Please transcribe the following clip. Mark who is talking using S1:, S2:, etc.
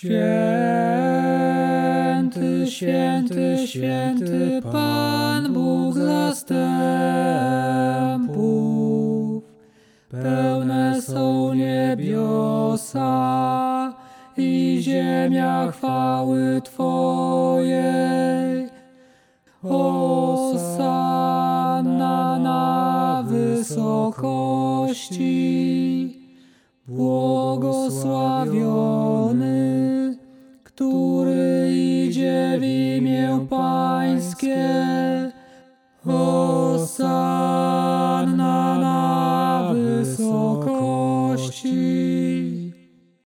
S1: Święty, święty, święty Pan Bóg zastępów. Pełne są niebiosa i ziemia chwały Twojej. Hosanna na wysokości. Błogosławiony, który idzie w imię Pańskie.